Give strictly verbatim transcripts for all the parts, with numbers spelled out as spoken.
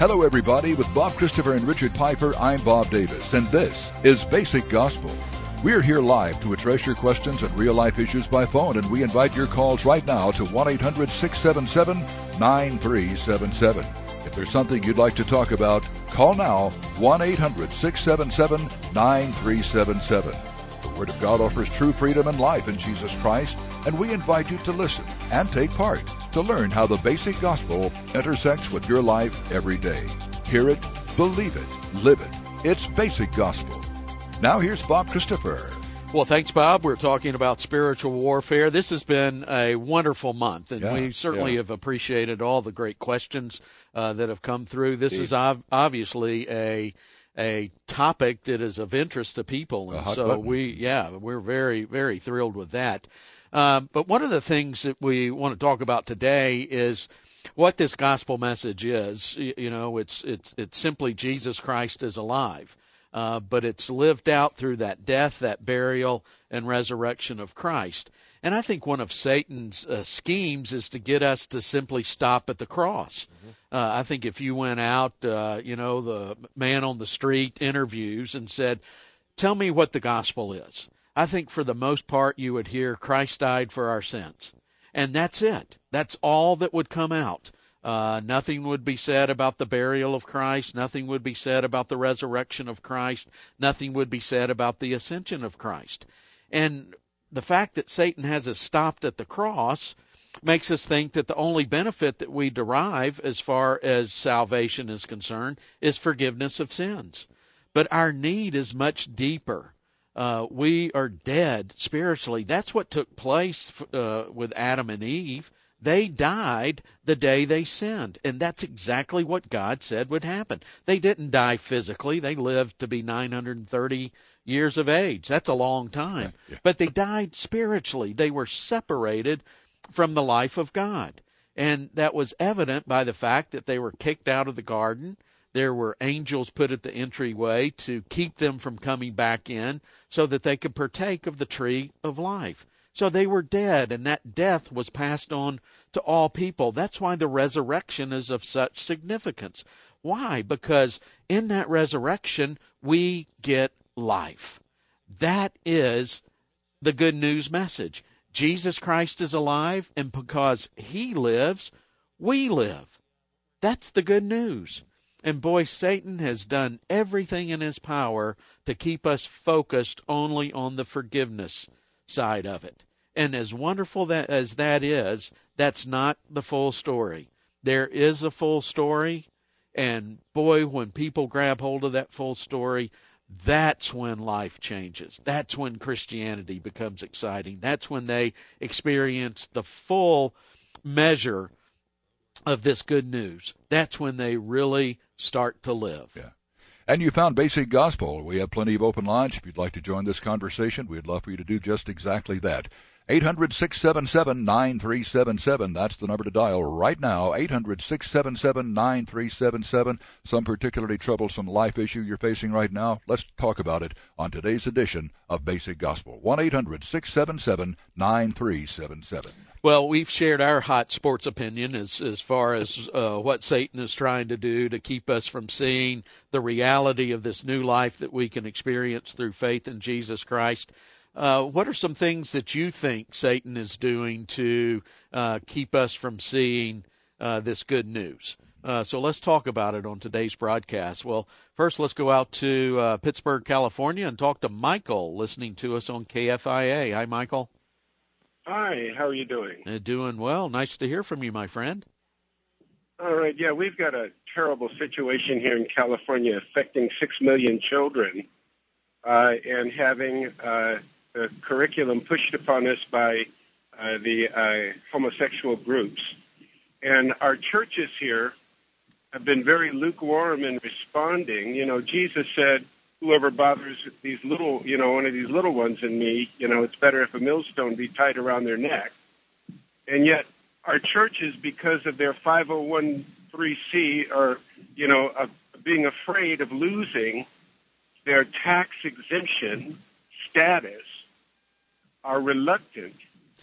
Hello, everybody. With Bob Christopher and Richard Piper, I'm Bob Davis, and this is Basic Gospel. We're here live to address your questions and real-life issues by phone, and we invite your calls right now to one eight hundred six seven seven nine three seven seven. If there's something you'd like to talk about, call now, one eight hundred six seven seven nine three seven seven. The Word of God offers true freedom and life in Jesus Christ, and we invite you to listen and take part to learn how the basic gospel intersects with your life every day. Hear it, believe it, live it. It's Basic Gospel. Now here's Bob Christopher. Well, thanks, Bob. We're talking about spiritual warfare. This has been a wonderful month, and yeah, we certainly yeah. have appreciated all the great questions uh, that have come through. This Indeed. is ov- obviously a a topic that is of interest to people, and so button. we, yeah, we're very, very thrilled with that. Um, but one of the things that we want to talk about today is what this gospel message is. You know, it's it's it's simply Jesus Christ is alive. Uh, but it's lived out through that death, that burial, and resurrection of Christ. And I think one of Satan's uh, schemes is to get us to simply stop at the cross. Mm-hmm. Uh, I think if you went out, uh, you know, the man on the street interviews and said, tell me what the gospel is, I think for the most part you would hear Christ died for our sins. And that's it. That's all that would come out. Uh, nothing would be said about the burial of Christ. Nothing would be said about the resurrection of Christ. Nothing would be said about the ascension of Christ. And the fact that Satan has us stopped at the cross makes us think that the only benefit that we derive as far as salvation is concerned is forgiveness of sins. But our need is much deeper. Uh, we are dead spiritually. That's what took place uh, with Adam and Eve. They died the day they sinned, and that's exactly what God said would happen. They didn't die physically. They lived to be nine hundred thirty years of age. That's a long time. Yeah. But they died spiritually. They were separated from the life of God, and that was evident by the fact that they were kicked out of the garden. There were angels put at the entryway to keep them from coming back in so that they could partake of the tree of life. So they were dead, and that death was passed on to all people. That's why the resurrection is of such significance. Why? Because in that resurrection, we get life. That is the good news message. Jesus Christ is alive, and because he lives, we live. That's the good news. And boy, Satan has done everything in his power to keep us focused only on the forgiveness side of it. And as wonderful that as that is, that's not the full story. There is a full story, and boy, when people grab hold of that full story, that's when life changes. That's when Christianity becomes exciting. That's when they experience the full measure of this good news. That's when they really start to live. Yeah. And you found Basic Gospel. We have plenty of open lines. If you'd like to join this conversation, we'd love for you to do just exactly that. eight hundred six seven seven nine three seven seven. That's the number to dial right now, eight hundred six seven seven nine three seven seven. Some particularly troublesome life issue you're facing right now? Let's talk about it on today's edition of Basic Gospel. one eight hundred six seven seven nine three seven seven. Well, we've shared our hot sports opinion as as far as uh, what Satan is trying to do to keep us from seeing the reality of this new life that we can experience through faith in Jesus Christ. Uh, what are some things that you think Satan is doing to uh, keep us from seeing uh, this good news? Uh, so let's talk about it on today's broadcast. Well, first let's go out to uh, Pittsburgh, California, and talk to Michael, listening to us on K F I A. Hi, Michael. Hi, how are you doing? Uh, doing well. Nice to hear from you, my friend. All right, yeah, we've got a terrible situation here in California affecting six million children uh, and having uh, the curriculum pushed upon us by uh, the uh, homosexual groups. And our churches here have been very lukewarm in responding. You know, Jesus said, whoever bothers these little, you know, one of these little ones in me, you know, it's better if a millstone be tied around their neck. And yet our churches, because of their five oh one c, are, you know, uh, being afraid of losing their tax exemption status, are reluctant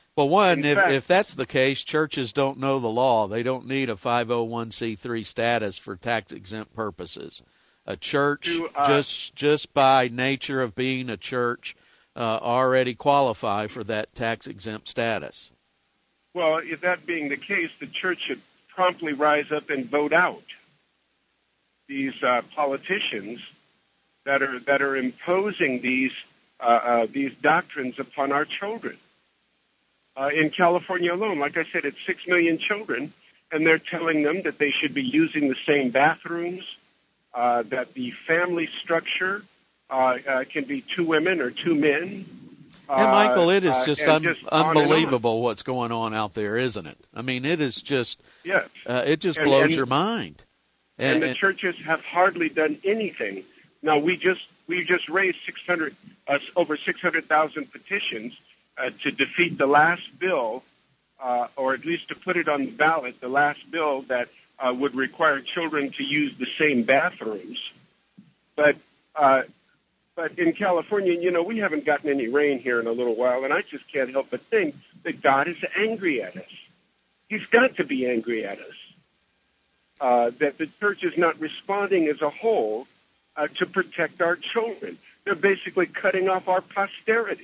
Well, one, In if, fact, if that's the case, churches don't know the law. They don't need a five oh one c three status for tax-exempt purposes. A church, to, uh, just just by nature of being a church, uh, already qualify for that tax-exempt status. Well, if that being the case, the church should promptly rise up and vote out these uh, politicians that are that are imposing these uh, uh, these doctrines upon our children. Uh, in California alone, like I said, it's six million children, and they're telling them that they should be using the same bathrooms, uh, that the family structure uh, uh, can be two women or two men. Yeah, Michael, it is uh, just, uh, un- just unbelievable what's going on out there, isn't it? I mean, it is just, yes. uh, it just and, blows and, your mind. And, And, the and churches have hardly done anything. Now, we just we just raised six hundred, uh, over six hundred thousand petitions uh, to defeat the last bill, uh, or at least to put it on the ballot, the last bill that uh, would require children to use the same bathrooms. But uh, but in California, you know, we haven't gotten any rain here in a little while, and I just can't help but think that God is angry at us. He's got to be angry at us. Uh, that the church is not responding as a whole uh, to protect our children. They're basically cutting off our posterity.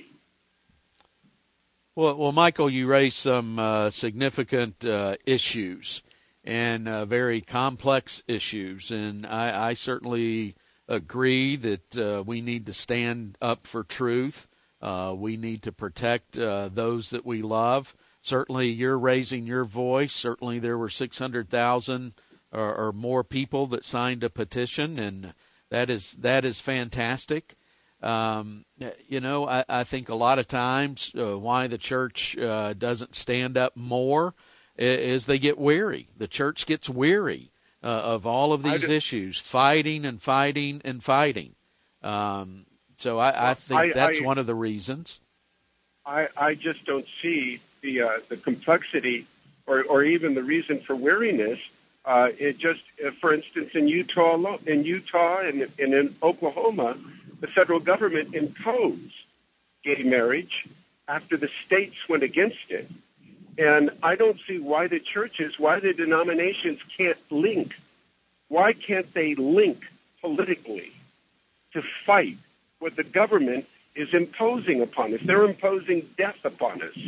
Well, well, Michael, you raised some uh, significant uh, issues and uh, very complex issues, and I, I certainly agree that uh, we need to stand up for truth. Uh, we need to protect uh, those that we love. Certainly, you're raising your voice. Certainly, there were six hundred thousand or, or more people that signed a petition, and that is that is fantastic. Um, you know, I, I think a lot of times uh, why the church uh, doesn't stand up more is they get weary. The church gets weary uh, of all of these issues, fighting and fighting and fighting. Um, so I, well, I think I, that's I, one of the reasons. I, I just don't see the uh, the complexity or, or even the reason for weariness. Uh, it just, uh, for instance, in Utah, in Utah and, and in Oklahoma, the federal government imposed gay marriage after the states went against it. And I don't see why the churches, why the denominations can't link. Why can't they link politically to fight what the government is imposing upon us? They're imposing death upon us.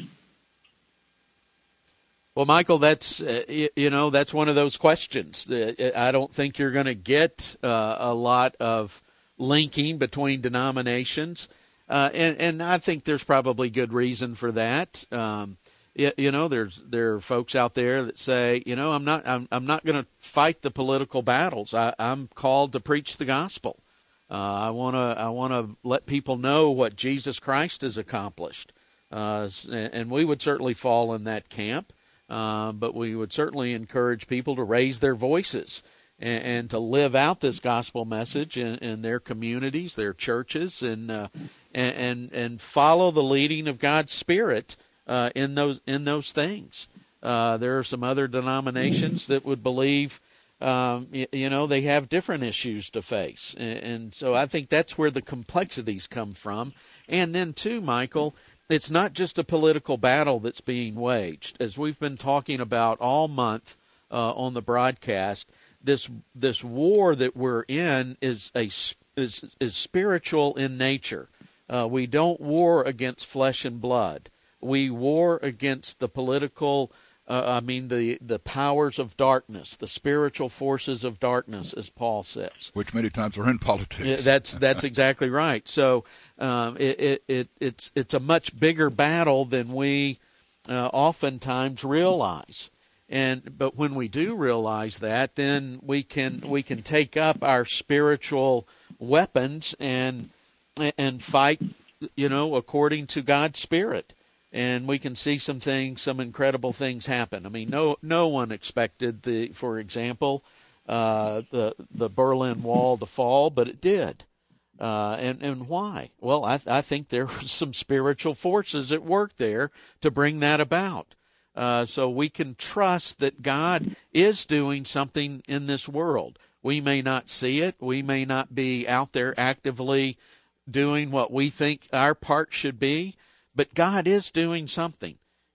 Well, Michael, that's uh, you know that's one of those questions. Uh, I don't think you're going to get uh, a lot of linking between denominations, uh, and and I think there's probably good reason for that. Um, you, you know, there's there are folks out there that say, you know, I'm not I'm I'm not going to fight the political battles. I, I'm called to preach the gospel. Uh, I want to I want to let people know what Jesus Christ has accomplished, uh, and we would certainly fall in that camp. Uh, but we would certainly encourage people to raise their voices and, and to live out this gospel message in, in their communities, their churches, and uh, and, and and follow the leading of God's Spirit uh, in those in those things. Uh, there are some other denominations that would believe, um, you, you know, they have different issues to face, and, and so I think that's where the complexities come from. And then too, Michael, it's not just a political battle that's being waged. As we've been talking about all month uh, on the broadcast, this this war that we're in is a is is spiritual in nature. Uh, we don't war against flesh and blood. We war against the political. Uh, I mean the, the powers of darkness, the spiritual forces of darkness, as Paul says. Which many times are in politics. Yeah, that's that's exactly right. So um, it, it it it's it's a much bigger battle than we uh, oftentimes realize. And but when we do realize that, then we can we can take up our spiritual weapons and and fight, you know, according to God's Spirit. And we can see some things, some incredible things happen. I mean, no no one expected the, for example, uh, the the Berlin Wall to fall, but it did. Uh, and and why? Well, I I think there were some spiritual forces at work there to bring that about. Uh, so we can trust that God is doing something in this world. We may not see it. We may not be out there actively doing what we think our part should be. But God is doing something,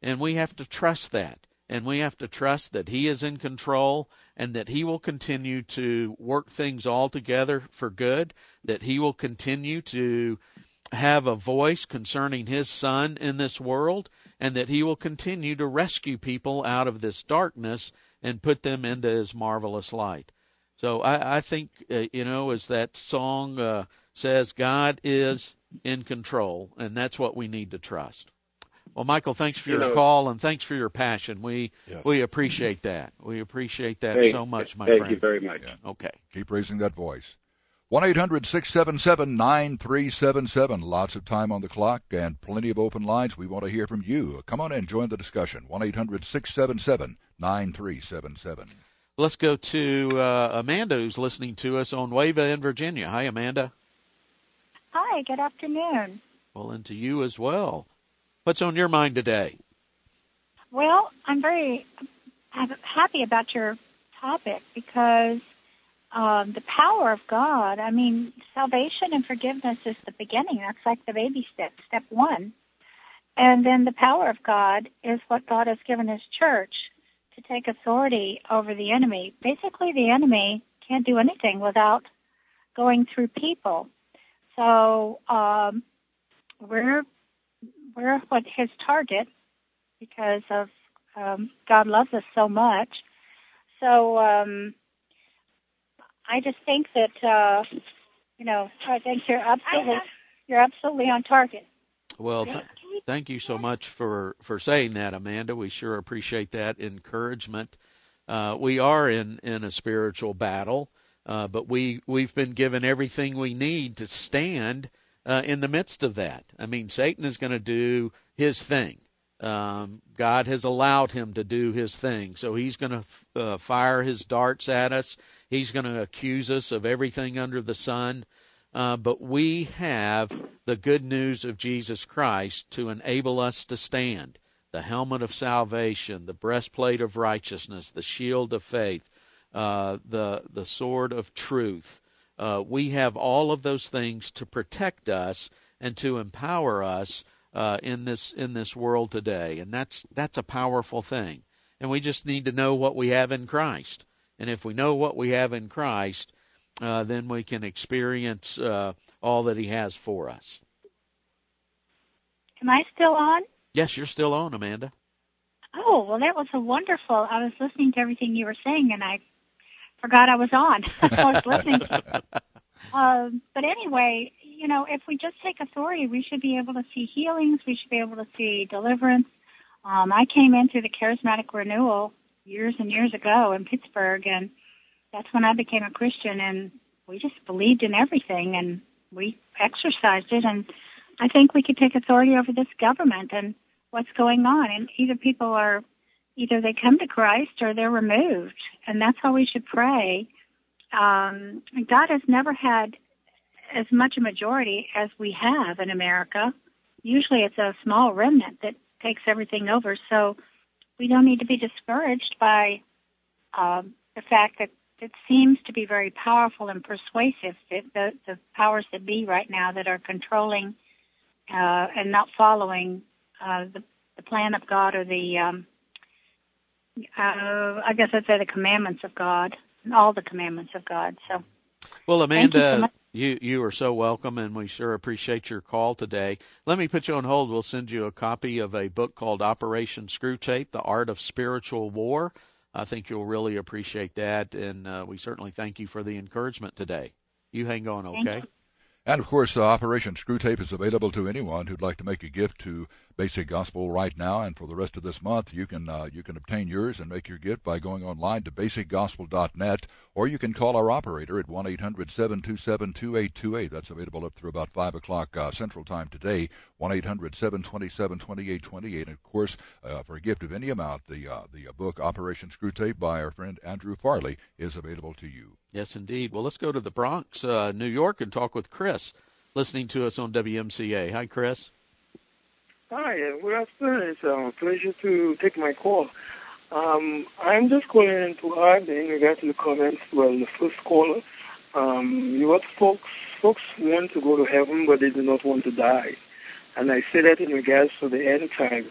And we have to trust that. And we have to trust that he is in control and that he will continue to work things all together for good, that he will continue to have a voice concerning his son in this world, and that he will continue to rescue people out of this darkness and put them into his marvelous light. So I, I think, uh, you know, as that song uh, says, God is in control, and that's what we need to trust. Well, Michael, thanks for your you know, call, and thanks for your passion. We yes. we appreciate that. We appreciate that thank, so much, my thank friend. Thank you very much. Yeah. Okay. Keep raising that voice. one eight hundred six seven seven nine three seven seven. Lots of time on the clock and plenty of open lines. We want to hear from you. Come on in, join the discussion. one eight hundred six seven seven nine three seven seven. Let's go to uh, Amanda, who's listening to us on Wava in Virginia. Hi, Amanda. Hi, good afternoon. Well, and to you as well. What's on your mind today? Well, I'm very happy about your topic because um, the power of God, I mean, salvation and forgiveness is the beginning. That's like the baby step, step one. And then the power of God is what God has given his church to take authority over the enemy. Basically, the enemy can't do anything without going through people. So um, we're we're what his target because of um, God loves us so much. So um, I just think that uh, you know I think you're absolutely you're absolutely on target. Well, th- thank you so much for, for saying that, Amanda. We sure appreciate that encouragement. Uh, we are in, in a spiritual battle, uh, but we, we've been given everything we need to stand uh, in the midst of that. I mean, Satan is going to do his thing. Um, God has allowed him to do his thing, so he's going to f- uh, fire his darts at us. He's going to accuse us of everything under the sun. Uh, but we have the good news of Jesus Christ to enable us to stand. The helmet of salvation, the breastplate of righteousness, the shield of faith, uh, the the sword of truth. Uh, we have all of those things to protect us and to empower us uh, in this in this world today, and that's that's a powerful thing. And we just need to know what we have in Christ. And if we know what we have in Christ, Uh, then we can experience uh, all that he has for us. Am I still on? Yes, you're still on, Amanda. Oh, well, that was a wonderful. I was listening to everything you were saying, and I forgot I was on. I was listening. um, but anyway, you know, if we just take authority, we should be able to see healings. We should be able to see deliverance. Um, I came in through the Charismatic Renewal years and years ago in Pittsburgh, and that's when I became a Christian, and we just believed in everything, and we exercised it, and I think we could take authority over this government and what's going on, and either people are, either they come to Christ or they're removed, and that's how we should pray. Um, God has never had as much a majority as we have in America. Usually it's a small remnant that takes everything over, so we don't need to be discouraged by um, the fact that it seems to be very powerful and persuasive, the, the, the powers that be right now that are controlling uh, and not following uh, the, the plan of God or the, um, uh, I guess I'd say the commandments of God, all the commandments of God. So, well, Amanda, you, you, you are so welcome, and we sure appreciate your call today. Let me put you on hold. We'll send you a copy of a book called Operation Screwtape, The Art of Spiritual War. I think you'll really appreciate that, and uh, we certainly thank you for the encouragement today. You hang on, okay? And, of course, uh, Operation Screwtape is available to anyone who'd like to make a gift to Basic Gospel right now, and for the rest of this month, you can uh, you can obtain yours and make your gift by going online to basic gospel dot net, or you can call our operator at one eight hundred seven two seven two eight two eight. That's available up through about five o'clock uh, Central Time today, one eight hundred seven two seven two eight two eight. And, of course, uh, for a gift of any amount, the, uh, the uh, book Operation Screwtape by our friend Andrew Farley is available to you. Yes, indeed. Well, let's go to the Bronx, uh, New York, and talk with Chris, listening to us on W M C A. Hi, Chris. Hi, good afternoon. It's a pleasure to take my call. Um, I'm just calling to add in regard to the comments, well, the first caller. Um, you got folks, folks want to go to heaven, but they do not want to die. And I say that in regards to the end time.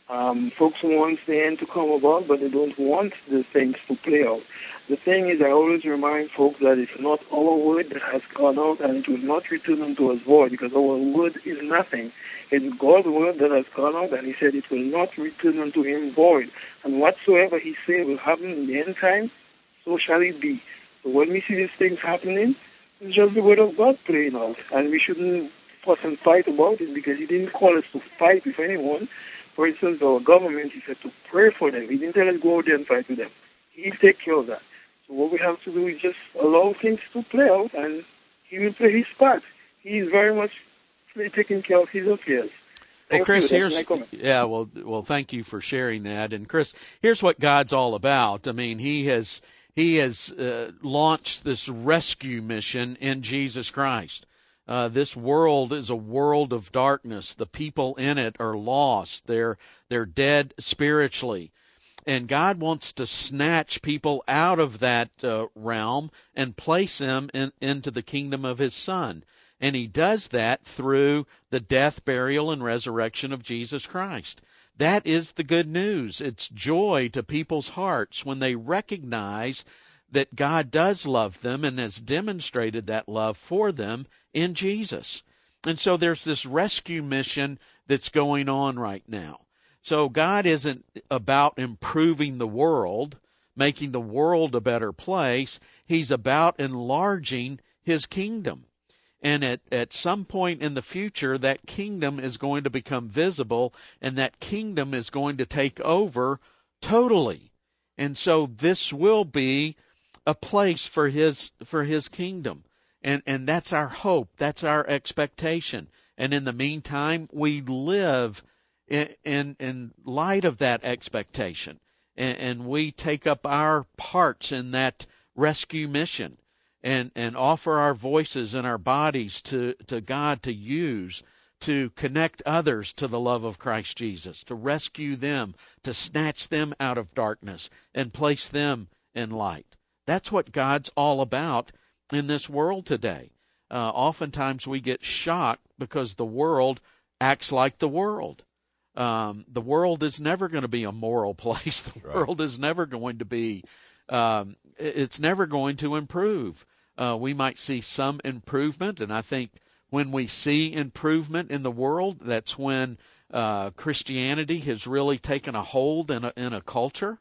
Um, folks want the end to come about, but they don't want the things to play out. The thing is, I always remind folks that it's not our word that has gone out, and it will not return unto us void, because our word is nothing. It's God's word that has gone out, and he said it will not return unto him void. And whatsoever he said will happen in the end time, so shall it be. So when we see these things happening, it's just the word of God playing out, and we shouldn't fuss and fight about it, because he didn't call us to fight with anyone. For instance, our government, he said to pray for them. He didn't tell us go out there and fight with them. He'll take care of that. So what we have to do is just allow things to play out, and he will play his part. He is very much taking care of his affairs. Well, Chris, here's yeah. Well, well, thank you for sharing that. And Chris, here's what God's all about. I mean, He has He has uh, launched this rescue mission in Jesus Christ. Uh, this world is a world of darkness. The people in it are lost. They're they're dead spiritually. And God wants to snatch people out of that uh, realm and place them in, into the kingdom of His Son. And He does that through the death, burial, and resurrection of Jesus Christ. That is the good news. It's joy to people's hearts when they recognize that God does love them and has demonstrated that love for them in Jesus. And so there's this rescue mission that's going on right now. So God isn't about improving the world, making the world a better place. He's about enlarging His kingdom. And at, at some point in the future, that kingdom is going to become visible, and that kingdom is going to take over totally. And so this will be a place for his for his kingdom. And and that's our hope. That's our expectation. And in the meantime, we live in in, in light of that expectation. And, and we take up our parts in that rescue mission and, and offer our voices and our bodies to, to God to use to connect others to the love of Christ Jesus, to rescue them, to snatch them out of darkness and place them in light. That's what God's all about in this world today. Uh, oftentimes we get shocked because the world acts like the world. Um, the world is never going to be a moral place. The Right. world is never going to be, um, it's never going to improve. Uh, we might see some improvement, and I think when we see improvement in the world, that's when uh, Christianity has really taken a hold in a, in a culture.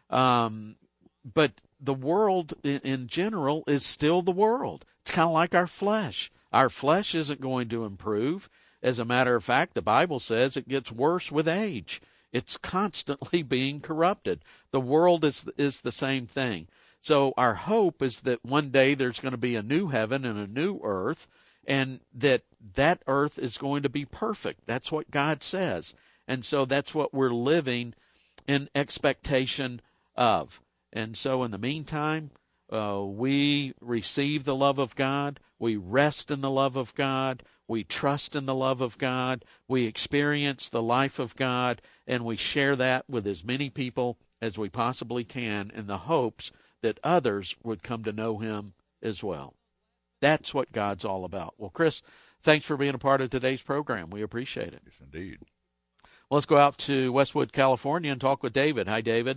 Um, but the world in, in general is still the world. It's kind of like our flesh. Our flesh isn't going to improve. As a matter of fact, the Bible says it gets worse with age. It's constantly being corrupted. The world is is the same thing. So our hope is that one day there's going to be a new heaven and a new earth, and that that earth is going to be perfect. That's what God says. And so that's what we're living in expectation of. And so in the meantime, uh, we receive the love of God. We rest in the love of God. We trust in the love of God. We experience the life of God, and we share that with as many people as we possibly can in the hopes that others would come to know Him as well. That's what God's all about. Well, Chris, thanks for being a part of today's program. We appreciate it. Yes, indeed. Well, let's go out to Westwood, California, and talk with David. Hi, David.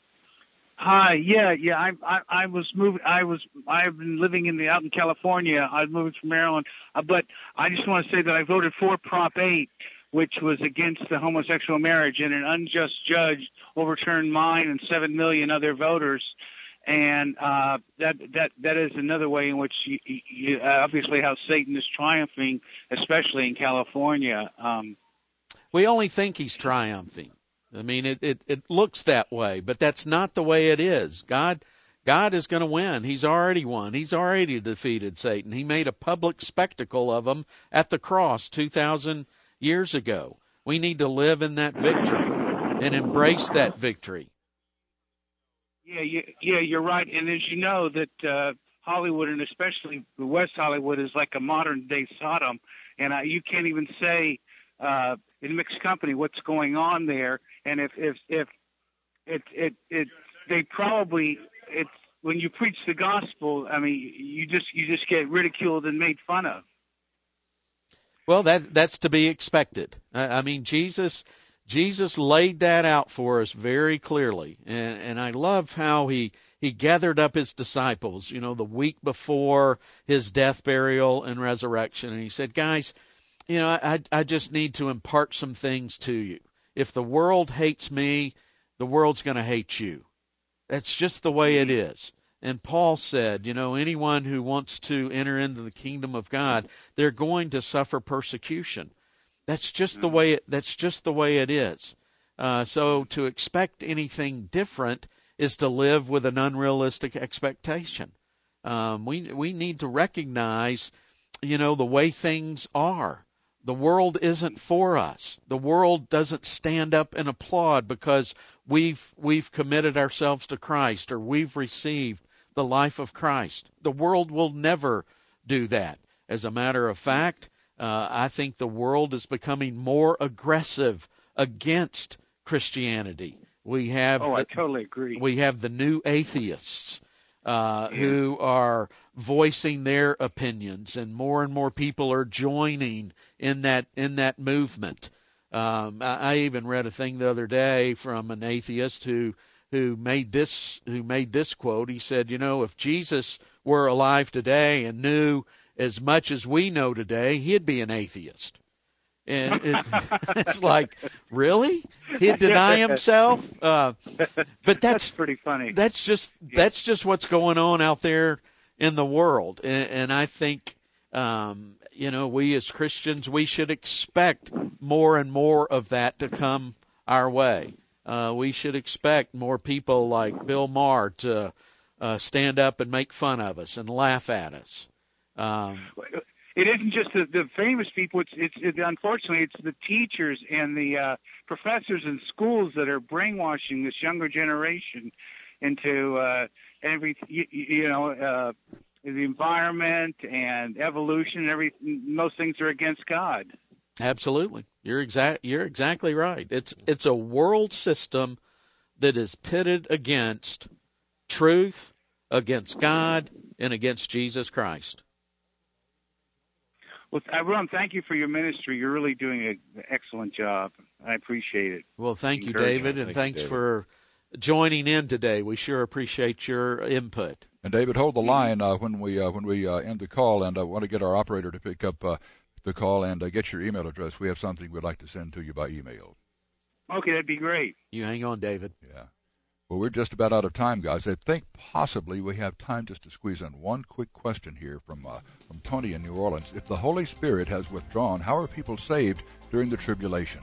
Hi. Yeah, yeah. I, I, I was moving. I was. I've been living in the out in California. I moved from Maryland, uh, but I just want to say that I voted for Prop eight, which was against the homosexual marriage, and an unjust judge overturned mine and seven million other voters. And uh, that that that is another way in which you, you, uh, obviously how Satan is triumphing, especially in California. Um, we only think he's triumphing. I mean, it, it, it looks that way, but that's not the way it is. God God is going to win. He's already won. He's already defeated Satan. He made a public spectacle of him at the cross two thousand years ago. We need to live in that victory and embrace that victory. Yeah, yeah, yeah, you're right. And as you know, that uh, Hollywood, and especially West Hollywood, is like a modern-day Sodom. And uh, you can't even say uh, in mixed company what's going on there. And if if if it it it they probably it's when you preach the gospel, I mean, you just you just get ridiculed and made fun of. Well, that that's to be expected. I, I mean, Jesus Jesus laid that out for us very clearly. And, and I love how he, he gathered up his disciples, you know, the week before his death, burial, and resurrection. And he said, guys, you know, I, I just need to impart some things to you. If the world hates me, the world's going to hate you. That's just the way it is. And Paul said, you know, anyone who wants to enter into the kingdom of God, they're going to suffer persecution. That's just the way it, that's just the way it is. Uh, so to expect anything different is to live with an unrealistic expectation. Um, we we need to recognize, you know, the way things are. The world isn't for us. The world doesn't stand up and applaud because we've we've committed ourselves to Christ or we've received the life of Christ. The world will never do that. As a matter of fact, uh, I think the world is becoming more aggressive against Christianity. We have oh, the, I totally agree. We have the new atheists uh, yeah. who are voicing their opinions, and more and more people are joining in that in that movement. Um, I, I even read a thing the other day from an atheist who who made this who made this quote. He said, "You know, if Jesus were alive today and knew as much as we know today, he'd be an atheist." And it's, it's like, really? He'd deny himself? Uh, but that's, that's pretty funny. That's just that's just what's going on out there in the world. And, and I think, um, you know, we as Christians, we should expect more and more of that to come our way. Uh, we should expect more people like Bill Maher to uh, stand up and make fun of us and laugh at us. Um, It isn't just the, the famous people. It's, it's it, unfortunately, it's the teachers and the uh, professors in schools that are brainwashing this younger generation into uh, every, you, you know, uh, the environment and evolution and everything. Those things are against God. Absolutely, you're exact. You're exactly right. It's it's a world system that is pitted against truth, against God, and against Jesus Christ. Well, Ron, thank you for your ministry. You're really doing an excellent job. I appreciate it. Well, thank you, David, and thank thanks you, David. for joining in today. We sure appreciate your input. And David, hold the line uh, when we uh, when we uh, end the call, and I uh, want to get our operator to pick up uh, the call and uh, get your email address. We have something we'd like to send to you by email. Okay, that'd be great. You hang on, David. Yeah. Well, we're just about out of time, guys. I think possibly we have time just to squeeze in one quick question here from uh, from Tony in New Orleans. If the Holy Spirit has withdrawn, how are people saved during the tribulation?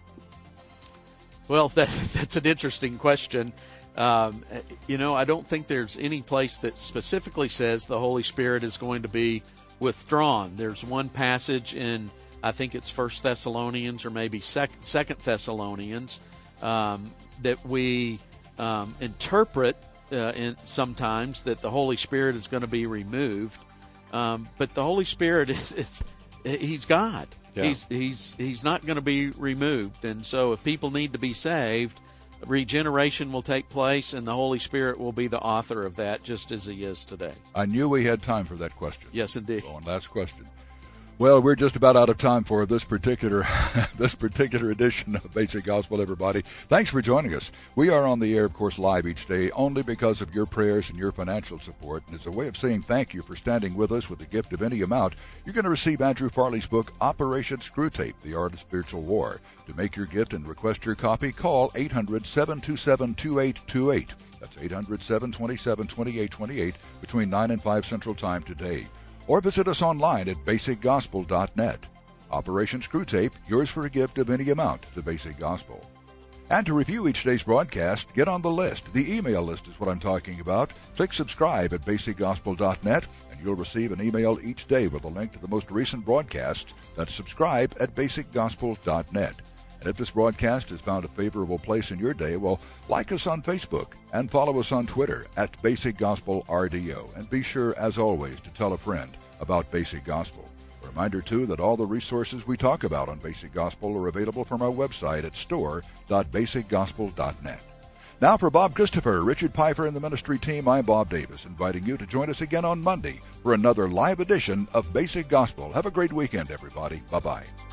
Well, that, that's an interesting question. Um, you know, I don't think there's any place that specifically says the Holy Spirit is going to be withdrawn. There's one passage in, I think it's First Thessalonians or maybe Second, Second Thessalonians, um, that we Um, interpret uh, in, sometimes that the Holy Spirit is going to be removed, um, but the Holy Spirit is, is He's God. Yeah. He's He's He's not going to be removed, and so if people need to be saved, regeneration will take place, and the Holy Spirit will be the author of that, just as He is today. I knew we had time for that question. Yes, indeed. So, one last question. Well, we're just about out of time for this particular this particular edition of Basic Gospel, everybody. Thanks for joining us. We are on the air, of course, live each day only because of your prayers and your financial support. And as a way of saying thank you for standing with us with a gift of any amount, you're going to receive Andrew Farley's book, Operation Screwtape, The Art of Spiritual War. To make your gift and request your copy, call eight hundred, seven two seven, two eight two eight. That's eight hundred, seven two seven, two eight two eight between nine and five Central Time today. Or visit us online at basic gospel dot net. Operation Screwtape, yours for a gift of any amount to Basic Gospel. And to review each day's broadcast, get on the list. The email list is what I'm talking about. Click subscribe at basic gospel dot net, and you'll receive an email each day with a link to the most recent broadcasts. That's subscribe at basic gospel dot net. And if this broadcast has found a favorable place in your day, well, like us on Facebook and follow us on Twitter at Basic Gospel R D O. And be sure, as always, to tell a friend about Basic Gospel. A reminder, too, that all the resources we talk about on Basic Gospel are available from our website at store dot basic gospel dot net. Now for Bob Christopher, Richard Piper, and the ministry team, I'm Bob Davis, inviting you to join us again on Monday for another live edition of Basic Gospel. Have a great weekend, everybody. Bye-bye.